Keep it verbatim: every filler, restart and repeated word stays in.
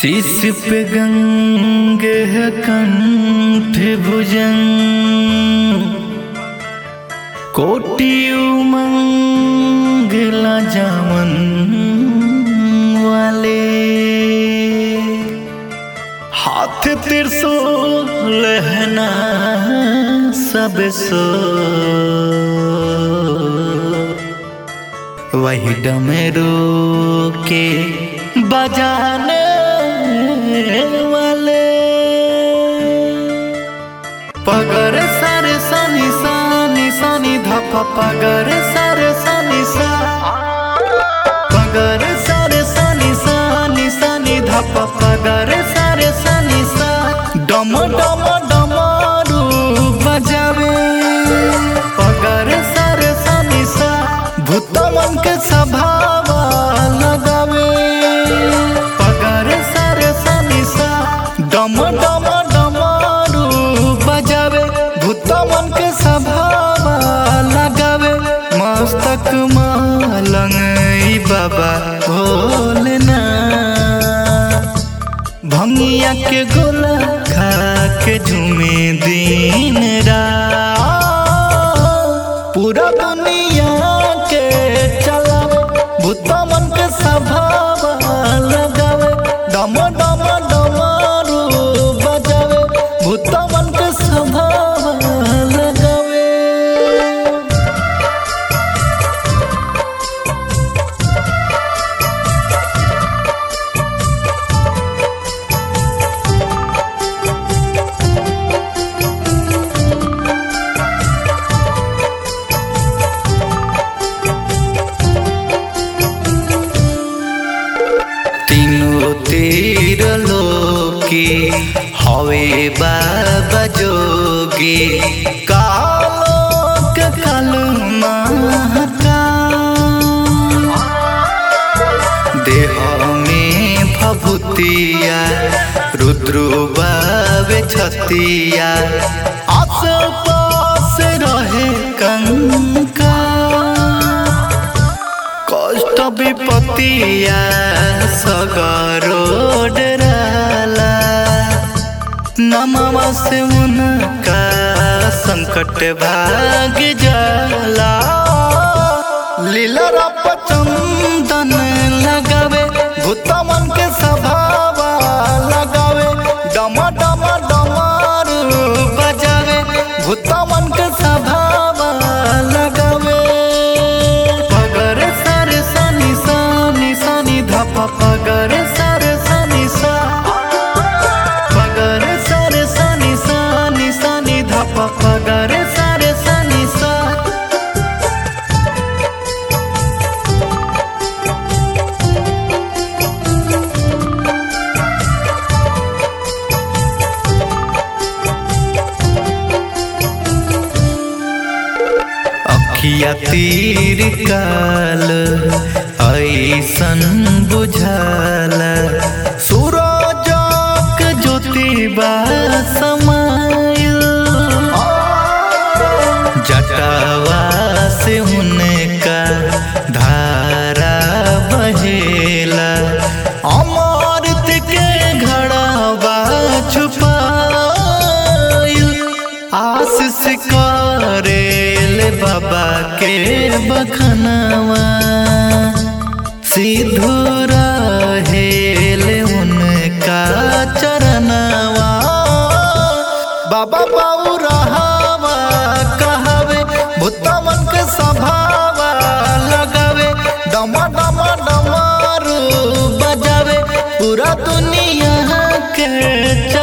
शीश पे गंगे है कंठ भुजंग, कोटि उमंग ला जामन वाले। हाथ त्रिशूल लहना सब सो, वही डमरू के बजाने वाले। पगर सर सनी सनी सनी धप पगर सर सनी सा, पगर सर सनी सनी सनी धप पगर सर सनी सा। डम डम डमरू बजावे पगर सर सनी सा, भूत मन के स्वभाव लगावे पगर सर सनी सा। डम डम डमरू बजावे भूत मन के स्वभाव लगावे। मस्तक मालंग बाबा भोलेना, भंगिया के गोला खा के झूमे दिन रात। पूरा दुनिया के चलावे भूत मन के स्वभाव लगावे। डम डम डमरू बजावे भूत मन के स्वभाव लगावे। तीनों तीर लोकी हवे बाबा जोगी, कालो के काल महाकाल। देह में भभूतिया रुद्र बाबे छतिया, आस पास रहे कंका। कष्ट विपत्तिया सगरो डराला, नमवा से उनका संकट भाग जाला। लीला रप चंदन लगावे भूत मन के स्वभाव लगावे। डम डम डमरू बजावे भूत मन के स्वभाव लगावे। पगर सर सनी सनी सनी धप पगर सर सनी सा, पगर सर सनी सनी सनी धप पगर सर सनी सा। अखिया तीर काल ऐसन बुझाला, सूरज के ज्योति बा समाइल। जटावा से उनका धारा बहेला, अमृत के घड़ावा छुपाइल। आशीष करेल बाबा के बखनवा, सिद्धू रहेल उनका चरणवा। बाबा बाऊ रहावा कहवे भूत मन के स्वभाव लगावे। डम डम डमरू बजावे पूरा दुनिया के